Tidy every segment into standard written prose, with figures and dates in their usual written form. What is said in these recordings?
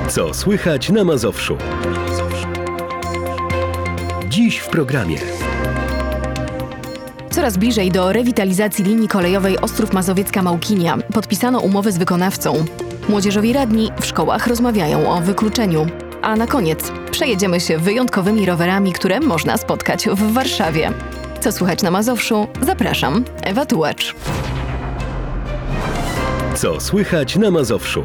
Co słychać na Mazowszu? Dziś w programie. Coraz bliżej do rewitalizacji linii kolejowej Ostrów Mazowiecka-Małkinia podpisano umowę z wykonawcą. Młodzieżowi radni w szkołach rozmawiają o wykluczeniu. A na koniec przejedziemy się wyjątkowymi rowerami, które można spotkać w Warszawie. Co słychać na Mazowszu? Zapraszam, Ewa Tułacz. Co słychać na Mazowszu?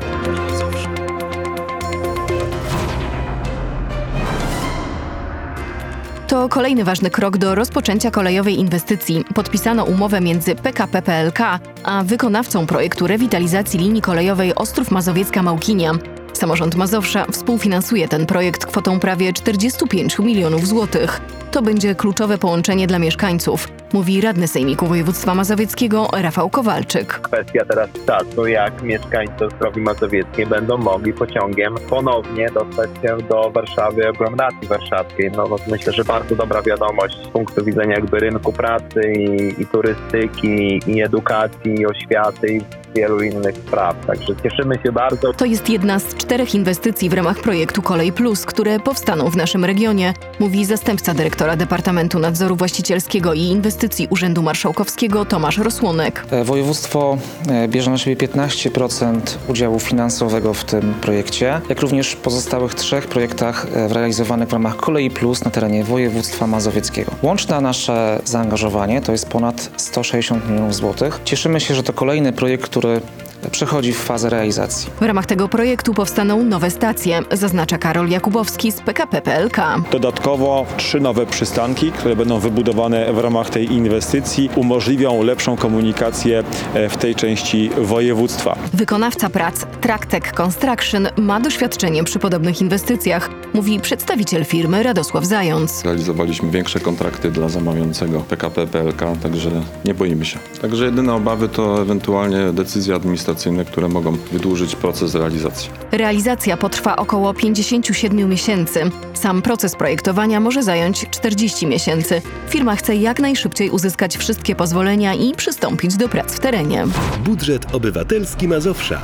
To kolejny ważny krok do rozpoczęcia kolejowej inwestycji. Podpisano umowę między PKP PLK a wykonawcą projektu rewitalizacji linii kolejowej Ostrów Mazowiecka-Małkinia. Samorząd Mazowsza współfinansuje ten projekt kwotą prawie 45 milionów złotych. To będzie kluczowe połączenie dla mieszkańców, mówi radny Sejmiku Województwa Mazowieckiego Rafał Kowalczyk. Kwestia teraz czasu, jak mieszkańcy Ostrowi Mazowieckiej będą mogli pociągiem ponownie dostać się do Warszawy, aglomeracji warszawskiej. Myślę, że bardzo dobra wiadomość z punktu widzenia jakby rynku pracy i turystyki, i edukacji, i oświaty, i wielu innych spraw. Także cieszymy się bardzo. To jest jedna z 4 inwestycji w ramach projektu Kolej Plus, które powstaną w naszym regionie, mówi zastępca dyrektora Departamentu Nadzoru Właścicielskiego i Inwestycji Urzędu Marszałkowskiego Tomasz Rosłonek. Województwo bierze na siebie 15% udziału finansowego w tym projekcie, jak również pozostałych 3 projektach realizowanych w ramach Kolei Plus na terenie województwa mazowieckiego. Łączne nasze zaangażowanie to jest ponad 160 milionów złotych. Cieszymy się, że to kolejny projekt, który przechodzi w fazę realizacji. W ramach tego projektu powstaną nowe stacje, zaznacza Karol Jakubowski z PKP PLK. Dodatkowo 3 nowe przystanki, które będą wybudowane w ramach tej inwestycji, umożliwią lepszą komunikację w tej części województwa. Wykonawca prac Tractec Construction ma doświadczenie przy podobnych inwestycjach, mówi przedstawiciel firmy Radosław Zając. Realizowaliśmy większe kontrakty dla zamawiającego PKP PLK, także nie boimy się. Także jedyne obawy to ewentualnie decyzje administracyjne, które mogą wydłużyć proces realizacji. Realizacja potrwa około 57 miesięcy. Sam proces projektowania może zająć 40 miesięcy. Firma chce jak najszybciej uzyskać wszystkie pozwolenia i przystąpić do prac w terenie. Budżet obywatelski Mazowsza.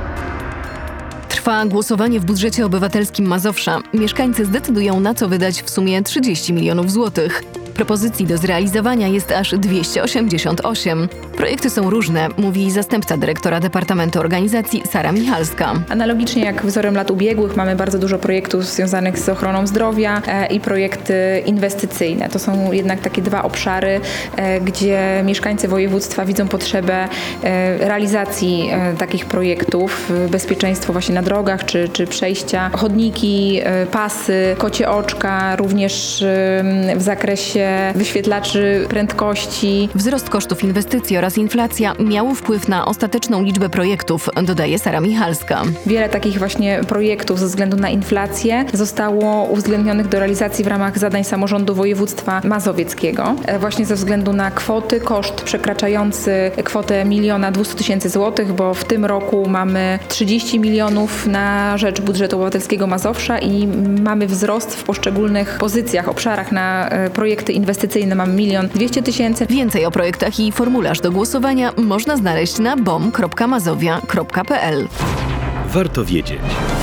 Trwa głosowanie w budżecie obywatelskim Mazowsza. Mieszkańcy zdecydują, na co wydać w sumie 30 milionów złotych. Propozycji do zrealizowania jest aż 288. Projekty są różne, mówi zastępca dyrektora Departamentu Organizacji Sara Michalska. Analogicznie jak wzorem lat ubiegłych mamy bardzo dużo projektów związanych z ochroną zdrowia i projekty inwestycyjne. To są jednak takie 2 obszary, gdzie mieszkańcy województwa widzą potrzebę realizacji takich projektów. Bezpieczeństwo właśnie na drogach czy przejścia, chodniki, pasy, kocie oczka, również w zakresie wyświetlaczy prędkości. Wzrost kosztów inwestycji oraz inflacja miały wpływ na ostateczną liczbę projektów, dodaje Sara Michalska. Wiele takich właśnie projektów ze względu na inflację zostało uwzględnionych do realizacji w ramach zadań samorządu województwa mazowieckiego. Właśnie ze względu na kwoty, koszt przekraczający kwotę 1 200 000 złotych, bo w tym roku mamy 30 milionów na rzecz budżetu obywatelskiego Mazowsza i mamy wzrost w poszczególnych pozycjach, obszarach na projekty inwestycyjne mamy 1 200 000. Więcej o projektach i formularz do głosowania można znaleźć na bom.mazowia.pl. Warto wiedzieć.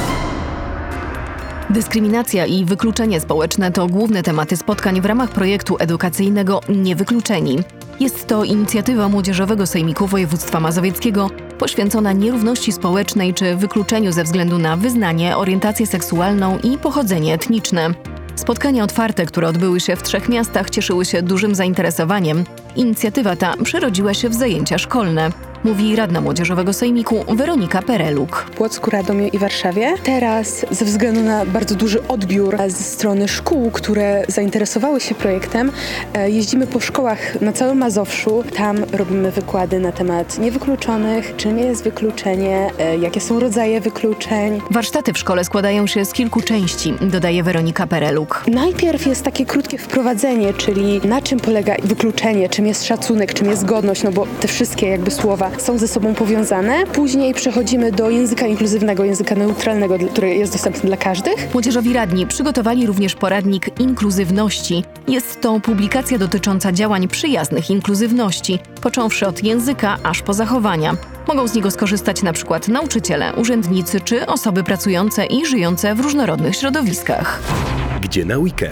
Dyskryminacja i wykluczenie społeczne to główne tematy spotkań w ramach projektu edukacyjnego Niewykluczeni. Jest to inicjatywa Młodzieżowego Sejmiku Województwa Mazowieckiego poświęcona nierówności społecznej czy wykluczeniu ze względu na wyznanie, orientację seksualną i pochodzenie etniczne. Spotkania otwarte, które odbyły się w 3 miastach, cieszyły się dużym zainteresowaniem. Inicjatywa ta przerodziła się w zajęcia szkolne, mówi radna Młodzieżowego Sejmiku Weronika Pereluk. W Płocku, Radomiu i Warszawie. Teraz ze względu na bardzo duży odbiór ze strony szkół, które zainteresowały się projektem, jeździmy po szkołach na całym Mazowszu. Tam robimy wykłady na temat niewykluczonych, czym jest wykluczenie, jakie są rodzaje wykluczeń. Warsztaty w szkole składają się z kilku części, dodaje Weronika Pereluk. Najpierw jest takie krótkie wprowadzenie, czyli na czym polega wykluczenie, czym jest szacunek, czym jest godność, no bo te wszystkie jakby słowa Mazowsza są ze sobą powiązane. Później przechodzimy do języka inkluzywnego, języka neutralnego, który jest dostępny dla każdych. Młodzieżowi radni przygotowali również poradnik inkluzywności. Jest to publikacja dotycząca działań przyjaznych inkluzywności, począwszy od języka aż po zachowania. Mogą z niego skorzystać na przykład nauczyciele, urzędnicy czy osoby pracujące i żyjące w różnorodnych środowiskach. Gdzie na weekend?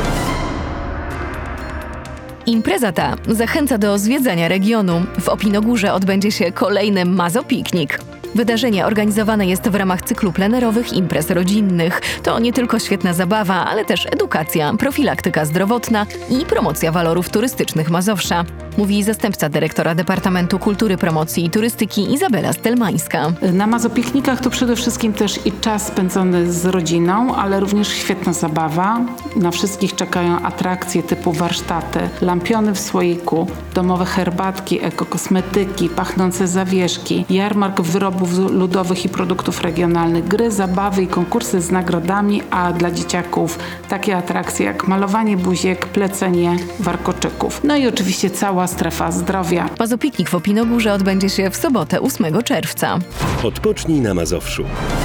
Impreza ta zachęca do zwiedzania regionu. W Opinogórze odbędzie się kolejny Mazopiknik. Wydarzenie organizowane jest w ramach cyklu plenerowych imprez rodzinnych. To nie tylko świetna zabawa, ale też edukacja, profilaktyka zdrowotna i promocja walorów turystycznych Mazowsza, mówi zastępca dyrektora Departamentu Kultury, Promocji i Turystyki Izabela Stelmańska. Na Mazopiknikach to przede wszystkim też i czas spędzony z rodziną, ale również świetna zabawa. Na wszystkich czekają atrakcje typu warsztaty, lampiony w słoiku, domowe herbatki, ekokosmetyki, pachnące zawieszki, jarmark wyrobów ludowych i produktów regionalnych, gry, zabawy i konkursy z nagrodami, a dla dzieciaków takie atrakcje jak malowanie buziek, plecenie warkoczyków. No i oczywiście cała strefa zdrowia. Mazopiknik w Opinogórze odbędzie się w sobotę 8 czerwca. Odpocznij na Mazowszu.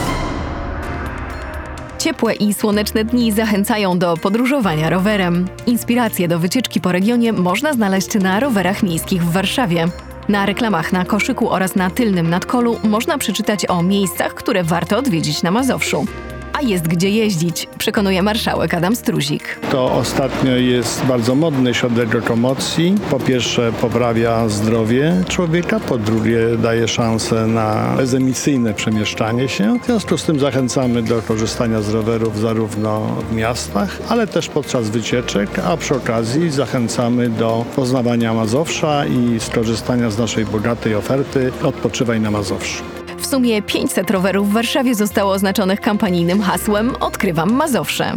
Ciepłe i słoneczne dni zachęcają do podróżowania rowerem. Inspiracje do wycieczki po regionie można znaleźć na rowerach miejskich w Warszawie. Na reklamach na koszyku oraz na tylnym nadkolu można przeczytać o miejscach, które warto odwiedzić na Mazowszu. A jest gdzie jeździć, przekonuje marszałek Adam Struzik. To ostatnio jest bardzo modny środek lokomocji. Po pierwsze poprawia zdrowie człowieka, po drugie daje szansę na bezemisyjne przemieszczanie się. W związku z tym zachęcamy do korzystania z rowerów zarówno w miastach, ale też podczas wycieczek, a przy okazji zachęcamy do poznawania Mazowsza i skorzystania z naszej bogatej oferty Odpoczywaj na Mazowszu. W sumie 500 rowerów w Warszawie zostało oznaczonych kampanijnym hasłem Odkrywam Mazowsze.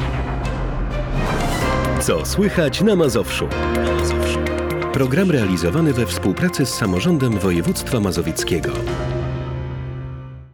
Co słychać na Mazowszu? Program realizowany we współpracy z Samorządem Województwa Mazowieckiego.